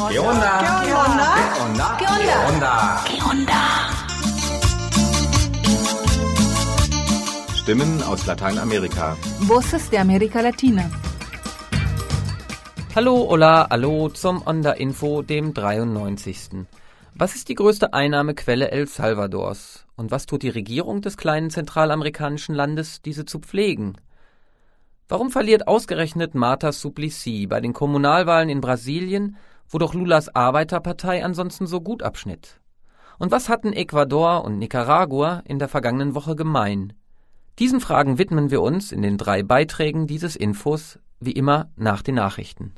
¿Qué onda? ¿Qué onda? ¿Qué onda? ¿Qué onda? ¿Qué onda? Stimmen aus Lateinamerika. Voces de América Latina. Hallo, hola, hallo zum Onda-Info, dem 93. Was ist die größte Einnahmequelle El Salvadors? Und was tut die Regierung des kleinen zentralamerikanischen Landes, diese zu pflegen? Warum verliert ausgerechnet Marta Suplicy bei den Kommunalwahlen in Brasilien, wo doch Lulas Arbeiterpartei ansonsten so gut abschnitt? Und was hatten Ecuador und Nicaragua in der vergangenen Woche gemein? Diesen Fragen widmen wir uns in den 3 Beiträgen dieses Infos, wie immer nach den Nachrichten.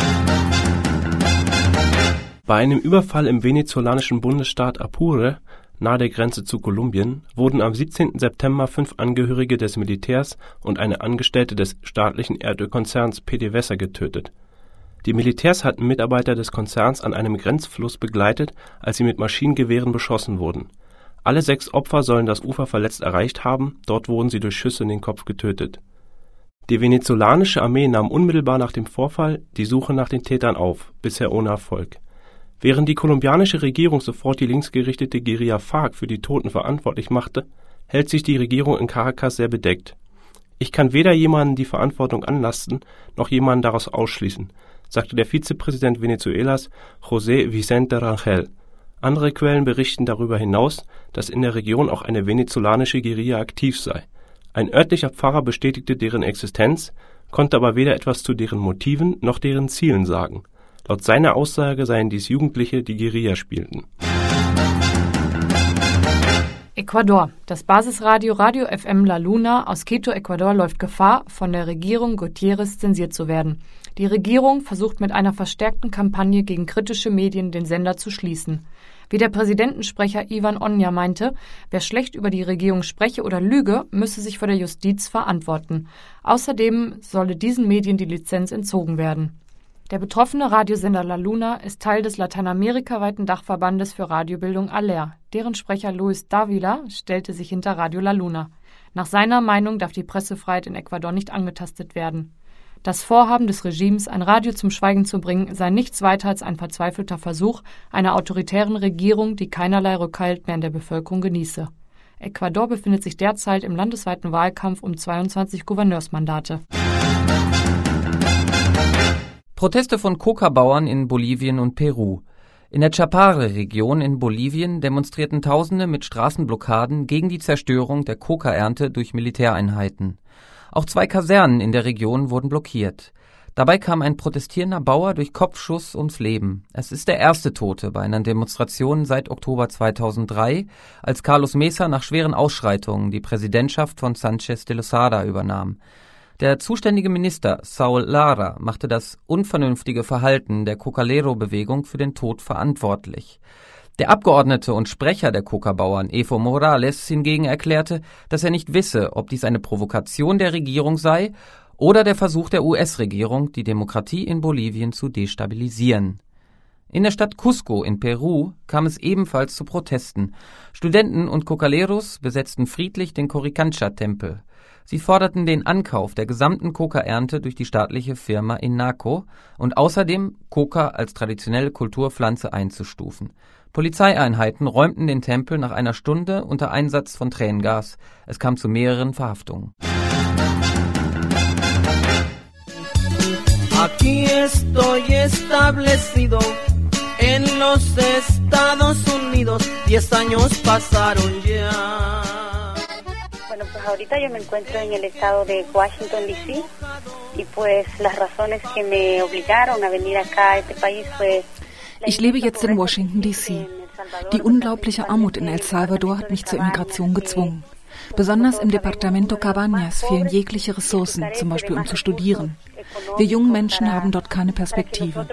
Bei einem Überfall im venezolanischen Bundesstaat Apure, nahe der Grenze zu Kolumbien, wurden am 17. September 5 Angehörige des Militärs und eine Angestellte des staatlichen Erdölkonzerns PDVSA getötet. Die Militärs hatten Mitarbeiter des Konzerns an einem Grenzfluss begleitet, als sie mit Maschinengewehren beschossen wurden. Alle 6 Opfer sollen das Ufer verletzt erreicht haben, dort wurden sie durch Schüsse in den Kopf getötet. Die venezolanische Armee nahm unmittelbar nach dem Vorfall die Suche nach den Tätern auf, bisher ohne Erfolg. Während die kolumbianische Regierung sofort die linksgerichtete Guerilla FARC für die Toten verantwortlich machte, hält sich die Regierung in Caracas sehr bedeckt. Ich kann weder jemanden die Verantwortung anlasten, noch jemanden daraus ausschließen, sagte der Vizepräsident Venezuelas José Vicente Rangel. Andere Quellen berichten darüber hinaus, dass in der Region auch eine venezolanische Guerilla aktiv sei. Ein örtlicher Pfarrer bestätigte deren Existenz, konnte aber weder etwas zu deren Motiven noch deren Zielen sagen. Laut seiner Aussage seien dies Jugendliche, die Guerilla spielten. Ecuador. Das Basisradio Radio FM La Luna aus Quito, Ecuador, läuft Gefahr, von der Regierung Gutierrez zensiert zu werden. Die Regierung versucht mit einer verstärkten Kampagne gegen kritische Medien den Sender zu schließen. Wie der Präsidentensprecher Ivan Oña meinte, wer schlecht über die Regierung spreche oder lüge, müsse sich vor der Justiz verantworten. Außerdem solle diesen Medien die Lizenz entzogen werden. Der betroffene Radiosender La Luna ist Teil des lateinamerikaweiten Dachverbandes für Radiobildung ALER. Deren Sprecher Luis Davila stellte sich hinter Radio La Luna. Nach seiner Meinung darf die Pressefreiheit in Ecuador nicht angetastet werden. Das Vorhaben des Regimes, ein Radio zum Schweigen zu bringen, sei nichts weiter als ein verzweifelter Versuch einer autoritären Regierung, die keinerlei Rückhalt mehr in der Bevölkerung genieße. Ecuador befindet sich derzeit im landesweiten Wahlkampf um 22 Gouverneursmandate. Proteste von Coca-Bauern in Bolivien und Peru. In der Chapare-Region in Bolivien demonstrierten Tausende mit Straßenblockaden gegen die Zerstörung der Coca-Ernte durch Militäreinheiten. Auch 2 Kasernen in der Region wurden blockiert. Dabei kam ein protestierender Bauer durch Kopfschuss ums Leben. Es ist der erste Tote bei einer Demonstration seit Oktober 2003, als Carlos Mesa nach schweren Ausschreitungen die Präsidentschaft von Sánchez de Lozada übernahm. Der zuständige Minister Saul Lara machte das unvernünftige Verhalten der Cocalero-Bewegung für den Tod verantwortlich. Der Abgeordnete und Sprecher der Coca-Bauern, Evo Morales, hingegen erklärte, dass er nicht wisse, ob dies eine Provokation der Regierung sei oder der Versuch der US-Regierung, die Demokratie in Bolivien zu destabilisieren. In der Stadt Cusco in Peru kam es ebenfalls zu Protesten. Studenten und Cocaleros besetzten friedlich den Coricancha-Tempel. Sie forderten den Ankauf der gesamten Coca-Ernte durch die staatliche Firma Inaco und außerdem Coca als traditionelle Kulturpflanze einzustufen. Polizeieinheiten räumten den Tempel nach einer Stunde unter Einsatz von Tränengas. Es kam zu mehreren Verhaftungen. Aquí estoy establecido en los Estados Unidos. 10 años pasaron ya. Bueno, pues ahorita yo me encuentro en el estado de Washington, D.C. y pues las razones que me obligaron a venir acá a este país fue... Ich lebe jetzt in Washington, D.C. Die unglaubliche Armut in El Salvador hat mich zur Immigration gezwungen. Besonders im Departamento Cabañas fehlen jegliche Ressourcen, zum Beispiel um zu studieren. Wir jungen Menschen haben dort keine Perspektive.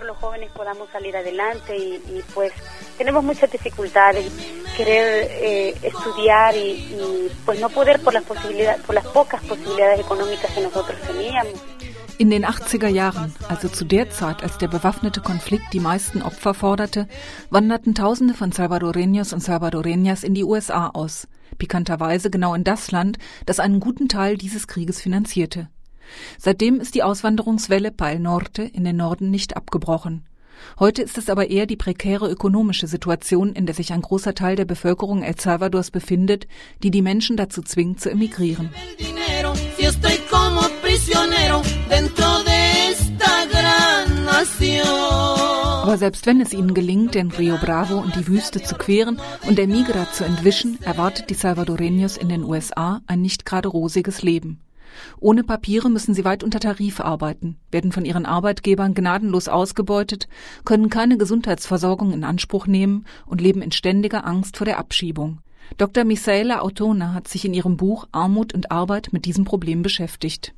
Tenemos muchas dificultades, querer estudiar y pues no poder por las pocas posibilidades económicas que nosotros teníamos. In den 80er Jahren, also zu der Zeit, als der bewaffnete Konflikt die meisten Opfer forderte, wanderten Tausende von Salvadoreños und Salvadoreñas in die USA aus. Pikanterweise genau in das Land, das einen guten Teil dieses Krieges finanzierte. Seitdem ist die Auswanderungswelle Pal Norte in den Norden nicht abgebrochen. Heute ist es aber eher die prekäre ökonomische Situation, in der sich ein großer Teil der Bevölkerung El Salvadors befindet, die die Menschen dazu zwingt, zu emigrieren. Aber selbst wenn es ihnen gelingt, den Rio Bravo und die Wüste zu queren und der Migra zu entwischen, erwartet die Salvadoreños in den USA ein nicht gerade rosiges Leben. Ohne Papiere müssen sie weit unter Tarif arbeiten, werden von ihren Arbeitgebern gnadenlos ausgebeutet, können keine Gesundheitsversorgung in Anspruch nehmen und leben in ständiger Angst vor der Abschiebung. Dr. Misaela Autona hat sich in ihrem Buch Armut und Arbeit mit diesem Problem beschäftigt.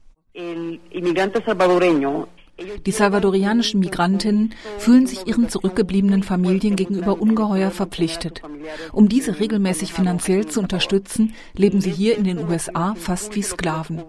Die salvadorianischen Migrantinnen fühlen sich ihren zurückgebliebenen Familien gegenüber ungeheuer verpflichtet. Um diese regelmäßig finanziell zu unterstützen, leben sie hier in den USA fast wie Sklaven.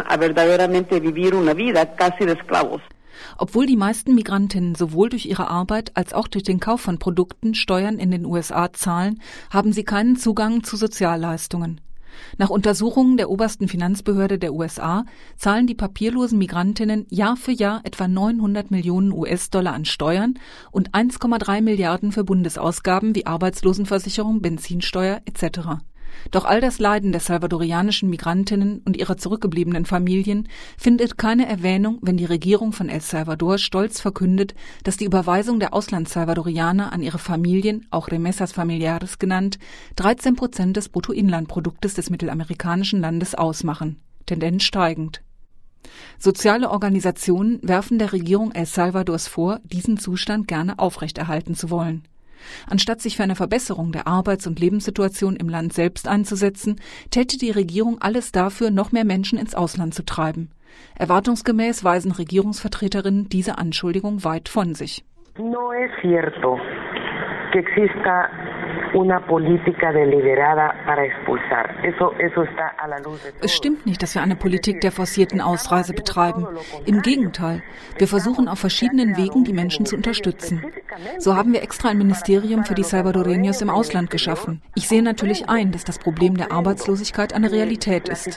Obwohl die meisten Migrantinnen sowohl durch ihre Arbeit als auch durch den Kauf von Produkten Steuern in den USA zahlen, haben sie keinen Zugang zu Sozialleistungen. Nach Untersuchungen der obersten Finanzbehörde der USA zahlen die papierlosen Migrantinnen Jahr für Jahr etwa 900 Millionen US-Dollar an Steuern und 1,3 Milliarden für Bundesausgaben wie Arbeitslosenversicherung, Benzinsteuer etc. Doch all das Leiden der salvadorianischen Migrantinnen und ihrer zurückgebliebenen Familien findet keine Erwähnung, wenn die Regierung von El Salvador stolz verkündet, dass die Überweisung der Auslandssalvadorianer an ihre Familien, auch Remesas Familiares genannt, 13% des Bruttoinlandproduktes des mittelamerikanischen Landes ausmachen, Tendenz steigend. Soziale Organisationen werfen der Regierung El Salvadors vor, diesen Zustand gerne aufrechterhalten zu wollen. Anstatt sich für eine Verbesserung der Arbeits- und Lebenssituation im Land selbst einzusetzen, täte die Regierung alles dafür, noch mehr Menschen ins Ausland zu treiben. Erwartungsgemäß weisen Regierungsvertreterinnen diese Anschuldigung weit von sich. No es cierto que exista una política deliberada para expulsar. Eso está a la luz de todo. Es stimmt nicht, dass wir eine Politik der forcierten Ausreise betreiben. Im Gegenteil, wir versuchen auf verschiedenen Wegen, die Menschen zu unterstützen. So haben wir extra ein Ministerium für die Salvadoreños im Ausland geschaffen. Ich sehe natürlich ein, dass das Problem der Arbeitslosigkeit eine Realität ist.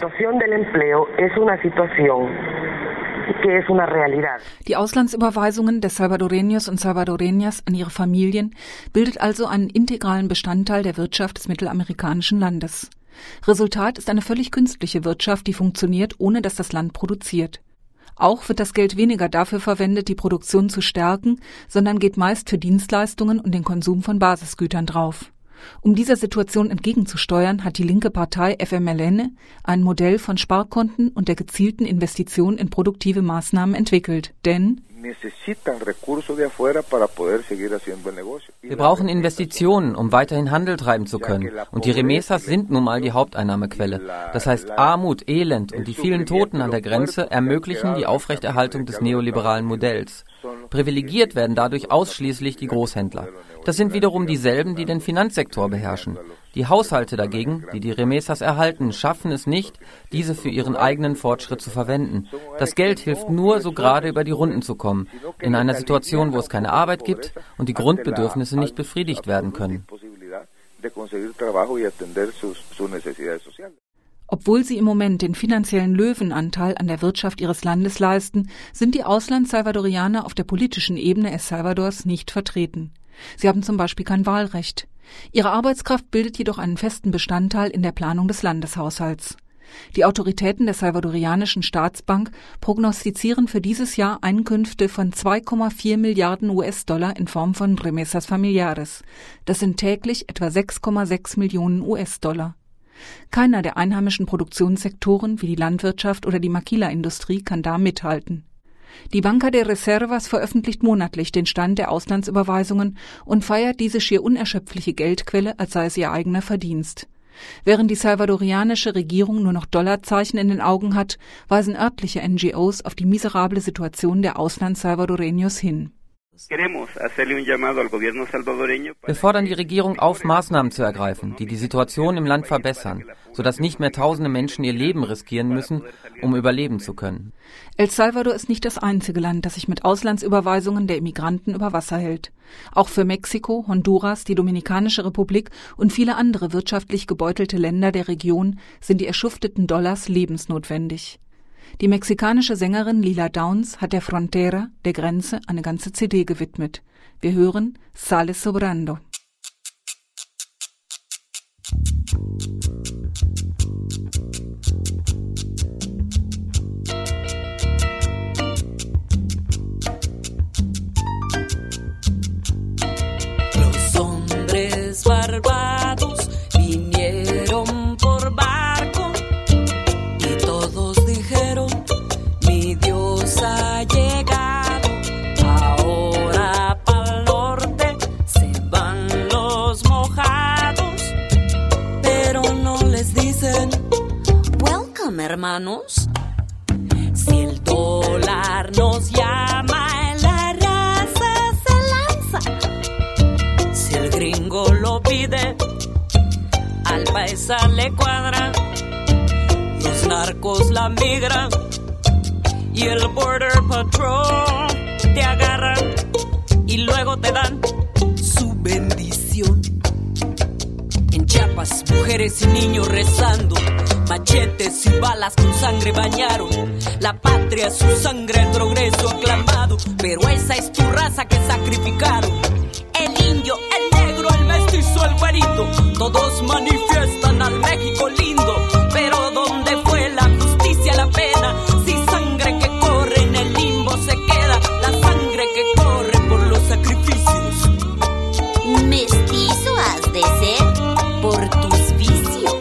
Die Auslandsüberweisungen der Salvadoreños und Salvadoreñas an ihre Familien bildet also einen integralen Bestandteil der Wirtschaft des mittelamerikanischen Landes. Resultat ist eine völlig künstliche Wirtschaft, die funktioniert, ohne dass das Land produziert. Auch wird das Geld weniger dafür verwendet, die Produktion zu stärken, sondern geht meist für Dienstleistungen und den Konsum von Basisgütern drauf. Um dieser Situation entgegenzusteuern, hat die linke Partei FMLN ein Modell von Sparkonten und der gezielten Investition in produktive Maßnahmen entwickelt. Denn wir brauchen Investitionen, um weiterhin Handel treiben zu können. Und die Remesas sind nun mal die Haupteinnahmequelle. Das heißt, Armut, Elend und die vielen Toten an der Grenze ermöglichen die Aufrechterhaltung des neoliberalen Modells. Privilegiert werden dadurch ausschließlich die Großhändler. Das sind wiederum dieselben, die den Finanzsektor beherrschen. Die Haushalte dagegen, die die Remesas erhalten, schaffen es nicht, diese für ihren eigenen Fortschritt zu verwenden. Das Geld hilft nur, so gerade über die Runden zu kommen, in einer Situation, wo es keine Arbeit gibt und die Grundbedürfnisse nicht befriedigt werden können. Obwohl sie im Moment den finanziellen Löwenanteil an der Wirtschaft ihres Landes leisten, sind die Auslands-Salvadorianer auf der politischen Ebene El Salvadors nicht vertreten. Sie haben zum Beispiel kein Wahlrecht. Ihre Arbeitskraft bildet jedoch einen festen Bestandteil in der Planung des Landeshaushalts. Die Autoritäten der salvadorianischen Staatsbank prognostizieren für dieses Jahr Einkünfte von 2,4 Milliarden US-Dollar in Form von Remesas Familiares. Das sind täglich etwa 6,6 Millionen US-Dollar. Keiner der einheimischen Produktionssektoren wie die Landwirtschaft oder die Maquila-Industrie kann da mithalten. Die Banca de Reservas veröffentlicht monatlich den Stand der Auslandsüberweisungen und feiert diese schier unerschöpfliche Geldquelle, als sei es ihr eigener Verdienst. Während die salvadorianische Regierung nur noch Dollarzeichen in den Augen hat, weisen örtliche NGOs auf die miserable Situation der Auslands-Salvadoreños hin. Wir fordern die Regierung auf, Maßnahmen zu ergreifen, die die Situation im Land verbessern, sodass nicht mehr tausende Menschen ihr Leben riskieren müssen, um überleben zu können. El Salvador ist nicht das einzige Land, das sich mit Auslandsüberweisungen der Immigranten über Wasser hält. Auch für Mexiko, Honduras, die Dominikanische Republik und viele andere wirtschaftlich gebeutelte Länder der Region sind die erschufteten Dollars lebensnotwendig. Die mexikanische Sängerin Lila Downs hat der Frontera, der Grenze, eine ganze CD gewidmet. Wir hören Sale Sobrando. Los hombres barbados vinieron por barco y todos dijeron, mi Dios ha llegado. Ahora pa'l norte se van los mojados, pero no les dicen, welcome hermanos. Si el dólar nos llama, la raza se lanza. Si el gringo lo pide, al paisa le cuadra. Los narcos la migran y el Border Patrol te agarran y luego te dan su bendición. En Chiapas, mujeres y niños rezando, machetes y balas con sangre bañaron. La patria, su sangre, el progreso aclamado. Pero esa es tu raza que sacrificaron. El indio, el negro, el mestizo, el güerito, todos manifiestan al México lindo. Pero ¿dónde fue la justicia, la pena? Si sangre que corre en el limbo se queda, la sangre que corre por los sacrificios. Mestizo has de ser por tus vicios.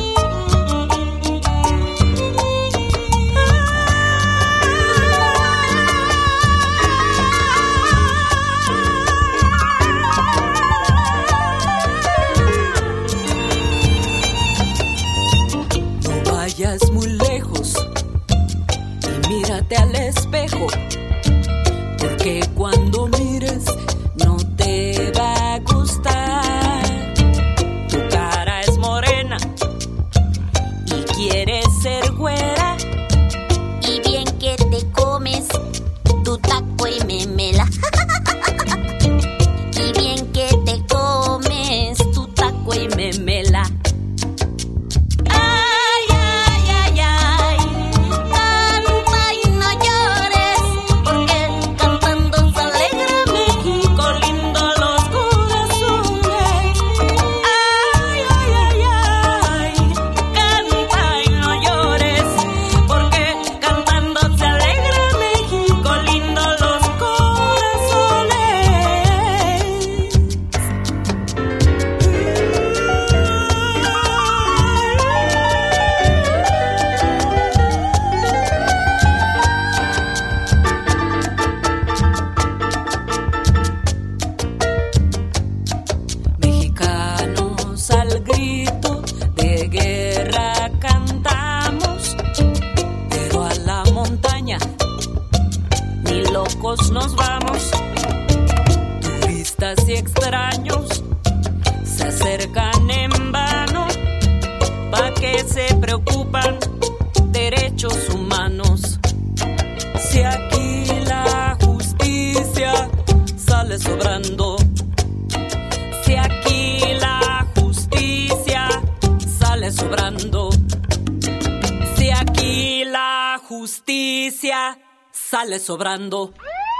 No vayas muy lejos y mírate al espejo, porque cuando mires no te va a gustar. Tu cara es morena y quieres ser güera, Y bien que te comes tu taco y memela. Y bien que te comes tu taco y memela. Ay, ay, ay, ay, canta y no llores, porque cantando se alegra México lindo los corazones. ay, ay, ay, ay, canta y no llores, porque cantando se alegra México lindo los corazones. Mexicanos al grito de guerra cantamos, pero a la montaña ni locos nos vamos. Turistas y extraños se acercan en vano, pa' que se preocupan derechos humanos. Si aquí la justicia sale sobrando, si aquí la justicia sale sobrando, si aquí la justicia sale sobrando.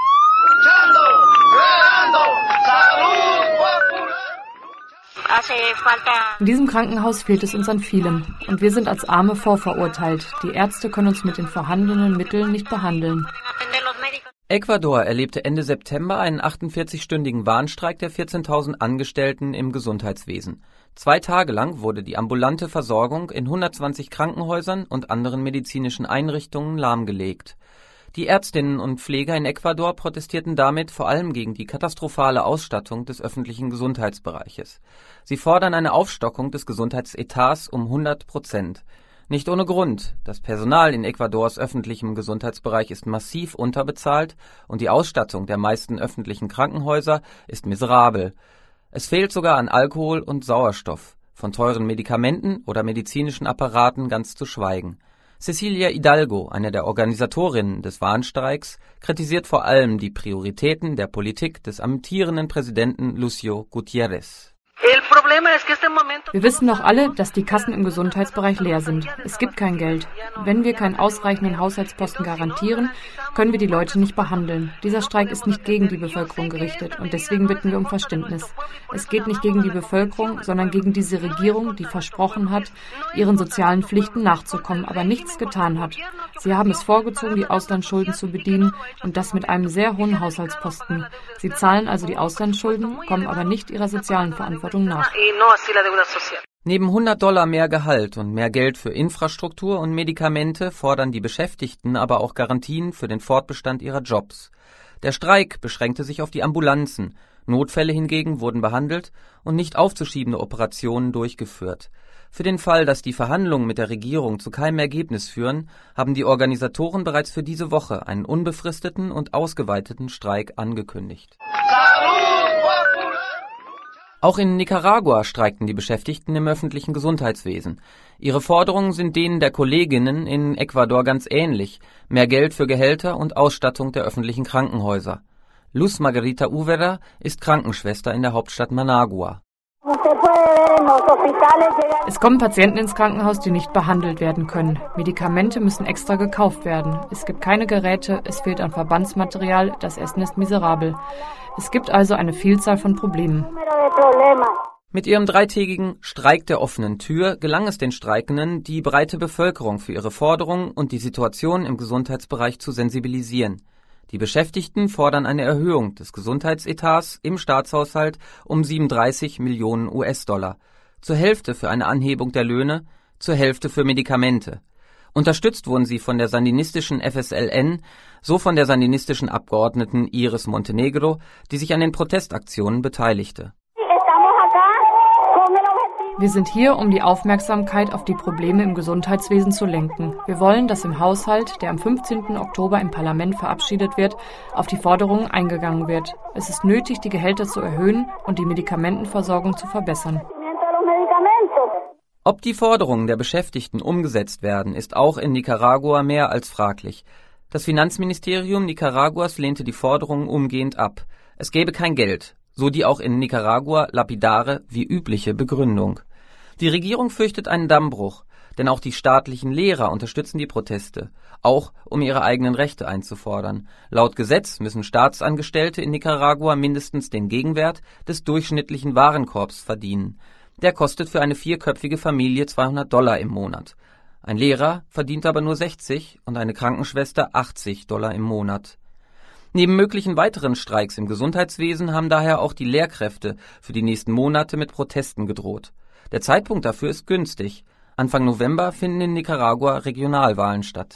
Hace falta. In diesem Krankenhaus fehlt es uns an vielem. Und wir sind als Arme vorverurteilt. Die Ärzte können uns mit den vorhandenen Mitteln nicht behandeln. Ecuador erlebte Ende September einen 48-stündigen Warnstreik der 14.000 Angestellten im Gesundheitswesen. 2 Tage lang wurde die ambulante Versorgung in 120 Krankenhäusern und anderen medizinischen Einrichtungen lahmgelegt. Die Ärztinnen und Pfleger in Ecuador protestierten damit vor allem gegen die katastrophale Ausstattung des öffentlichen Gesundheitsbereiches. Sie fordern eine Aufstockung des Gesundheitsetats um 100%. Nicht ohne Grund. Das Personal in Ecuadors öffentlichem Gesundheitsbereich ist massiv unterbezahlt und die Ausstattung der meisten öffentlichen Krankenhäuser ist miserabel. Es fehlt sogar an Alkohol und Sauerstoff, von teuren Medikamenten oder medizinischen Apparaten ganz zu schweigen. Cecilia Hidalgo, eine der Organisatorinnen des Warnstreiks, kritisiert vor allem die Prioritäten der Politik des amtierenden Präsidenten Lucio Gutiérrez. Wir wissen doch alle, dass die Kassen im Gesundheitsbereich leer sind. Es gibt kein Geld. Wenn wir keinen ausreichenden Haushaltsposten garantieren, können wir die Leute nicht behandeln. Dieser Streik ist nicht gegen die Bevölkerung gerichtet und deswegen bitten wir um Verständnis. Es geht nicht gegen die Bevölkerung, sondern gegen diese Regierung, die versprochen hat, ihren sozialen Pflichten nachzukommen, aber nichts getan hat. Sie haben es vorgezogen, die Auslandsschulden zu bedienen und das mit einem sehr hohen Haushaltsposten. Sie zahlen also die Auslandsschulden, kommen aber nicht ihrer sozialen Verantwortung nach. Neben $100 mehr Gehalt und mehr Geld für Infrastruktur und Medikamente fordern die Beschäftigten aber auch Garantien für den Fortbestand ihrer Jobs. Der Streik beschränkte sich auf die Ambulanzen. Notfälle hingegen wurden behandelt und nicht aufzuschiebende Operationen durchgeführt. Für den Fall, dass die Verhandlungen mit der Regierung zu keinem Ergebnis führen, haben die Organisatoren bereits für diese Woche einen unbefristeten und ausgeweiteten Streik angekündigt. Auch in Nicaragua streikten die Beschäftigten im öffentlichen Gesundheitswesen. Ihre Forderungen sind denen der Kolleginnen in Ecuador ganz ähnlich: mehr Geld für Gehälter und Ausstattung der öffentlichen Krankenhäuser. Luz Margarita Uvera ist Krankenschwester in der Hauptstadt Managua. Es kommen Patienten ins Krankenhaus, die nicht behandelt werden können. Medikamente müssen extra gekauft werden. Es gibt keine Geräte, es fehlt an Verbandsmaterial, das Essen ist miserabel. Es gibt also eine Vielzahl von Problemen. Mit ihrem 3-tägigen Streik der offenen Tür gelang es den Streikenden, die breite Bevölkerung für ihre Forderungen und die Situation im Gesundheitsbereich zu sensibilisieren. Die Beschäftigten fordern eine Erhöhung des Gesundheitsetats im Staatshaushalt um 37 Millionen US-Dollar, zur Hälfte für eine Anhebung der Löhne, zur Hälfte für Medikamente. Unterstützt wurden sie von der sandinistischen FSLN, so von der sandinistischen Abgeordneten Iris Montenegro, die sich an den Protestaktionen beteiligte. Wir sind hier, um die Aufmerksamkeit auf die Probleme im Gesundheitswesen zu lenken. Wir wollen, dass im Haushalt, der am 15. Oktober im Parlament verabschiedet wird, auf die Forderungen eingegangen wird. Es ist nötig, die Gehälter zu erhöhen und die Medikamentenversorgung zu verbessern. Ob die Forderungen der Beschäftigten umgesetzt werden, ist auch in Nicaragua mehr als fraglich. Das Finanzministerium Nicaraguas lehnte die Forderungen umgehend ab. Es gäbe kein Geld, so die auch in Nicaragua lapidare wie übliche Begründung. Die Regierung fürchtet einen Dammbruch, denn auch die staatlichen Lehrer unterstützen die Proteste, auch um ihre eigenen Rechte einzufordern. Laut Gesetz müssen Staatsangestellte in Nicaragua mindestens den Gegenwert des durchschnittlichen Warenkorbs verdienen. Der kostet für eine 4-köpfige Familie $200 im Monat. Ein Lehrer verdient aber nur 60 und eine Krankenschwester $80 im Monat. Neben möglichen weiteren Streiks im Gesundheitswesen haben daher auch die Lehrkräfte für die nächsten Monate mit Protesten gedroht. Der Zeitpunkt dafür ist günstig. Anfang November finden in Nicaragua Regionalwahlen statt.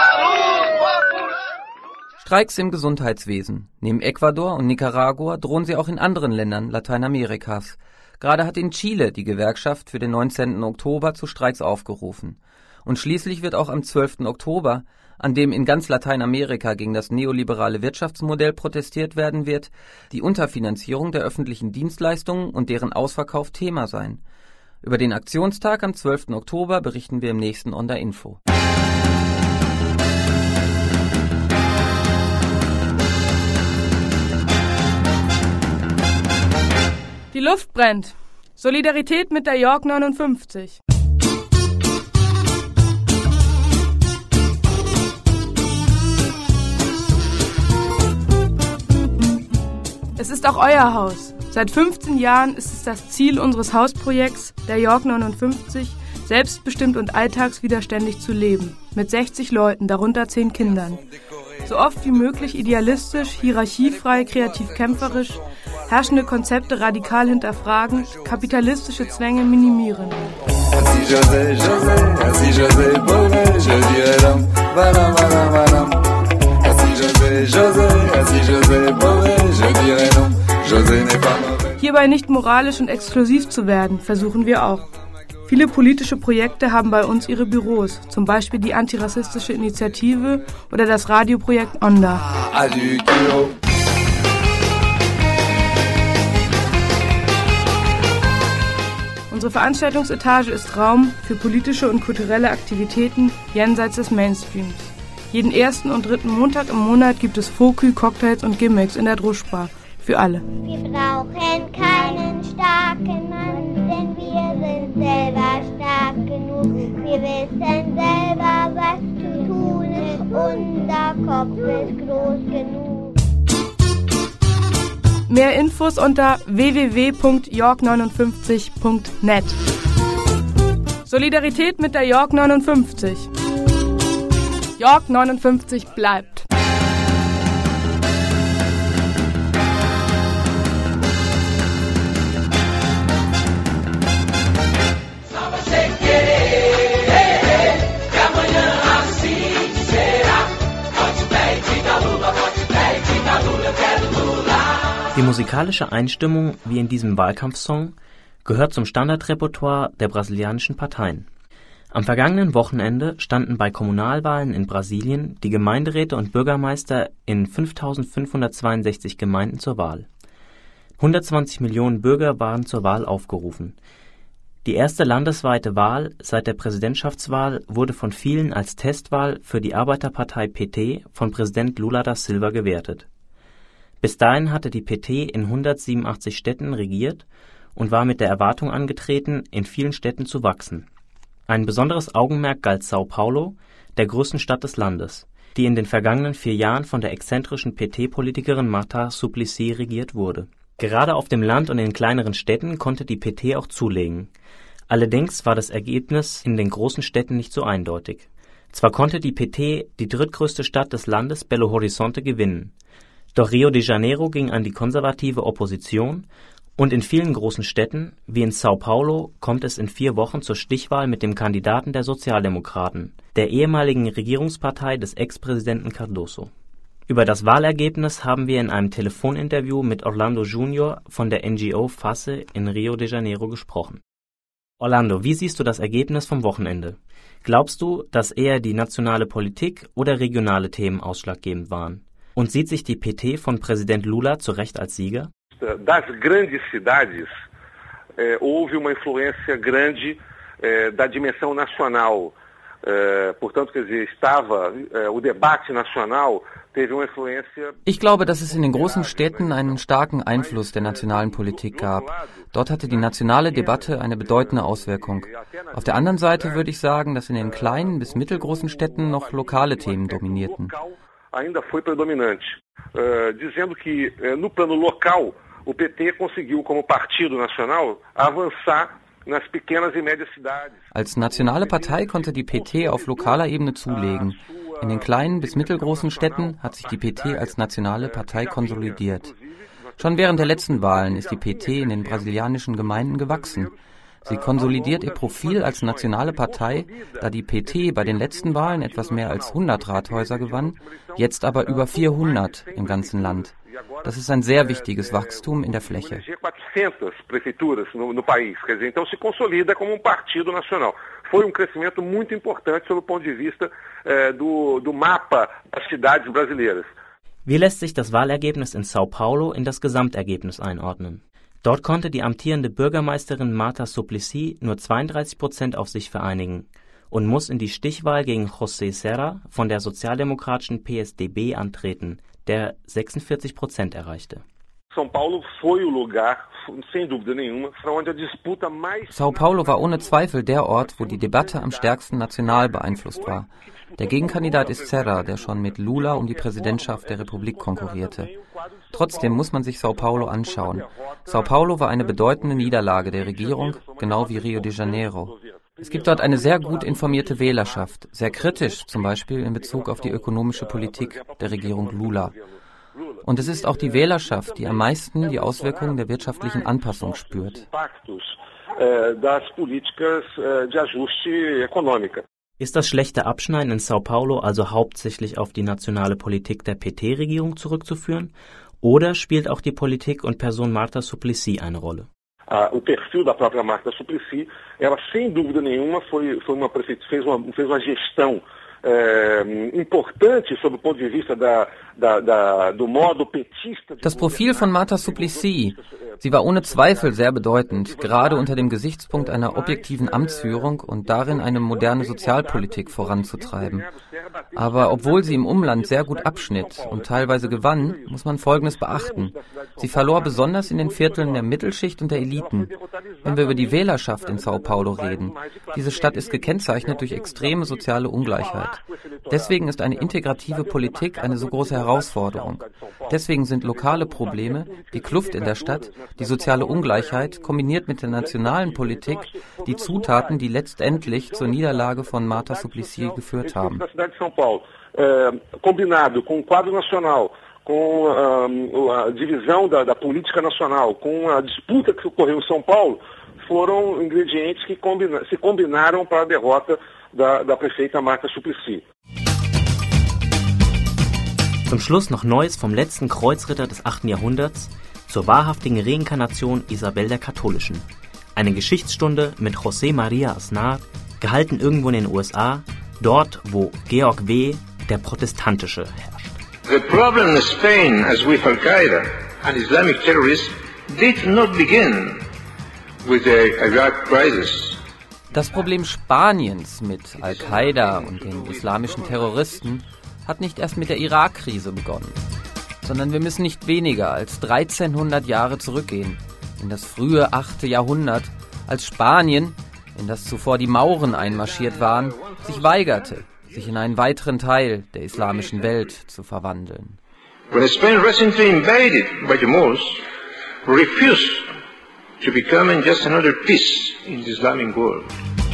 Streiks im Gesundheitswesen. Neben Ecuador und Nicaragua drohen sie auch in anderen Ländern Lateinamerikas. Gerade hat in Chile die Gewerkschaft für den 19. Oktober zu Streiks aufgerufen. Und schließlich wird auch am 12. Oktober, an dem in ganz Lateinamerika gegen das neoliberale Wirtschaftsmodell protestiert werden wird, die Unterfinanzierung der öffentlichen Dienstleistungen und deren Ausverkauf Thema sein. Über den Aktionstag am 12. Oktober berichten wir im nächsten On der Info. Die Luft brennt. Solidarität mit der York 59. Es ist auch euer Haus. Seit 15 Jahren ist es das Ziel unseres Hausprojekts, der York 59, selbstbestimmt und alltagswiderständig zu leben. Mit 60 Leuten, darunter 10 Kindern. So oft wie möglich idealistisch, hierarchiefrei, kreativ-kämpferisch, herrschende Konzepte radikal hinterfragen, kapitalistische Zwänge minimieren. Hierbei nicht moralisch und exklusiv zu werden, versuchen wir auch. Viele politische Projekte haben bei uns ihre Büros, zum Beispiel die Antirassistische Initiative oder das Radioprojekt Onda. Unsere Veranstaltungsetage ist Raum für politische und kulturelle Aktivitäten jenseits des Mainstreams. Jeden 1. und 3. Montag im Monat gibt es Fokü, Cocktails und Gimmicks in der Druschbar. Für alle. Wir brauchen keinen starken Mann. wissen selber, was zu tun ist. Unser Kopf ist groß genug. Mehr Infos unter www.york59.net. Solidarität mit der York 59. York 59 bleibt. Die musikalische Einstimmung, wie in diesem Wahlkampfsong, gehört zum Standardrepertoire der brasilianischen Parteien. Am vergangenen Wochenende standen bei Kommunalwahlen in Brasilien die Gemeinderäte und Bürgermeister in 5.562 Gemeinden zur Wahl. 120 Millionen Bürger waren zur Wahl aufgerufen. Die erste landesweite Wahl seit der Präsidentschaftswahl wurde von vielen als Testwahl für die Arbeiterpartei PT von Präsident Lula da Silva gewertet. Bis dahin hatte die PT in 187 Städten regiert und war mit der Erwartung angetreten, in vielen Städten zu wachsen. Ein besonderes Augenmerk galt São Paulo, der größten Stadt des Landes, die in den vergangenen 4 Jahren von der exzentrischen PT-Politikerin Marta Suplicy regiert wurde. Gerade auf dem Land und in kleineren Städten konnte die PT auch zulegen. Allerdings war das Ergebnis in den großen Städten nicht so eindeutig. Zwar konnte die PT die drittgrößte Stadt des Landes, Belo Horizonte, gewinnen. Doch Rio de Janeiro ging an die konservative Opposition und in vielen großen Städten, wie in São Paulo, kommt es in 4 Wochen zur Stichwahl mit dem Kandidaten der Sozialdemokraten, der ehemaligen Regierungspartei des Ex-Präsidenten Cardoso. Über das Wahlergebnis haben wir in einem Telefoninterview mit Orlando Junior von der NGO FACE in Rio de Janeiro gesprochen. Orlando, wie siehst du das Ergebnis vom Wochenende? Glaubst du, dass eher die nationale Politik oder regionale Themen ausschlaggebend waren? Und sieht sich die PT von Präsident Lula zu Recht als Sieger? Das grandes cidades houve uma influência grande da dimensão nacional. Portanto, quer dizer, o debate nacional teve uma influência. Ich glaube, dass es in den großen Städten einen starken Einfluss der nationalen Politik gab. Dort hatte die nationale Debatte eine bedeutende Auswirkung. Auf der anderen Seite würde ich sagen, dass in den kleinen bis mittelgroßen Städten noch lokale Themen dominierten. Ainda foi predominante, dizendo que no plano local o PT conseguiu como partido nacional avançar nas pequenas e médias cidades. Als nationale Partei konnte die PT auf lokaler Ebene zulegen. In den kleinen bis mittelgroßen Städten hat sich die PT als nationale Partei konsolidiert. Schon während der letzten Wahlen ist die PT in den brasilianischen Gemeinden gewachsen. Sie konsolidiert ihr Profil als nationale Partei, da die PT bei den letzten Wahlen etwas mehr als 100 Rathäuser gewann, jetzt aber über 400 im ganzen Land. Das ist ein sehr wichtiges Wachstum in der Fläche. 400 prefeituras no país, quer dizer, então se consolida como partido nacional. Foi crescimento muito importante sob o ponto de vista do mapa das cidades brasileiras. Wie lässt sich das Wahlergebnis in São Paulo in das Gesamtergebnis einordnen? Dort konnte die amtierende Bürgermeisterin Marta Suplicy nur 32% auf sich vereinigen und muss in die Stichwahl gegen José Serra von der sozialdemokratischen PSDB antreten, der 46% erreichte. São Paulo foi o lugar, sem dúvida nenhuma, para onde a disputa mais. São Paulo war ohne Zweifel der Ort, wo die Debatte am stärksten national beeinflusst war. Der Gegenkandidat ist Serra, der schon mit Lula um die Präsidentschaft der Republik konkurrierte. Trotzdem muss man sich São Paulo anschauen. São Paulo war eine bedeutende Niederlage der Regierung, genau wie Rio de Janeiro. Es gibt dort eine sehr gut informierte Wählerschaft, sehr kritisch, zum Beispiel in Bezug auf die ökonomische Politik der Regierung Lula. Und es ist auch die Wählerschaft, die am meisten die Auswirkungen der wirtschaftlichen Anpassung spürt. Ist das schlechte Abschneiden in São Paulo also hauptsächlich auf die nationale Politik der PT-Regierung zurückzuführen? Oder spielt auch die Politik und Person Marta Suplicy eine Rolle? O perfil da própria Marta Suplicy, ela sem dúvida nenhuma fez uma gestão importante sob o ponto de vista do modo petista. Das Profil von Marta Suplicy, sie war ohne Zweifel sehr bedeutend, gerade unter dem Gesichtspunkt einer objektiven Amtsführung und darin eine moderne Sozialpolitik voranzutreiben. Aber obwohl sie im Umland sehr gut abschnitt und teilweise gewann, muss man Folgendes beachten. Sie verlor besonders in den Vierteln der Mittelschicht und der Eliten. Wenn wir über die Wählerschaft in Sao Paulo reden, diese Stadt ist gekennzeichnet durch extreme soziale Ungleichheit. Deswegen ist eine integrative Politik eine so große Herausforderung. Deswegen sind lokale Probleme, die Kluft in der Stadt, die soziale Ungleichheit, kombiniert mit der nationalen Politik, die Zutaten, die letztendlich zur Niederlage von Marta Suplicy geführt haben. Combinado com o quadro nacional, com a divisão da política nacional, com a disputa que ocorreu em São Paulo, foram ingredientes que se combinaram para a derrota da prefeita Marta Suplicy. Zum Schluss noch Neues vom letzten Kreuzritter des 8. Jahrhunderts, zur wahrhaftigen Reinkarnation Isabel der Katholischen. Eine Geschichtsstunde mit José María Aznar, gehalten irgendwo in den USA, dort wo Georg W., der Protestantische, herrscht. The problem in Spain, as with Al-Qaeda and Islamic terrorists, did not begin with the Iraq crisis. Das Problem Spaniens mit Al-Qaida und den islamischen Terroristen hat nicht erst mit der Irak-Krise begonnen, sondern wir müssen nicht weniger als 1300 Jahre zurückgehen, in das frühe 8. Jahrhundert, als Spanien, in das zuvor die Mauren einmarschiert waren, sich weigerte, sich in einen weiteren Teil der islamischen Welt zu verwandeln. When Spain recently invaded by the Moors, refused to become just another piece in the Islamic world.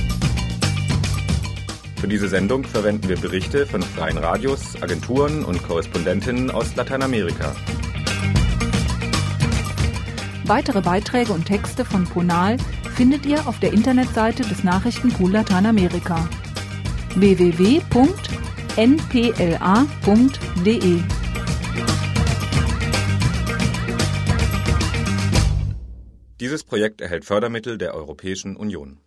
Für diese Sendung verwenden wir Berichte von freien Radios, Agenturen und Korrespondentinnen aus Lateinamerika. Weitere Beiträge und Texte von Ponal findet ihr auf der Internetseite des Nachrichtenpool Lateinamerika www.npla.de. Dieses Projekt erhält Fördermittel der Europäischen Union.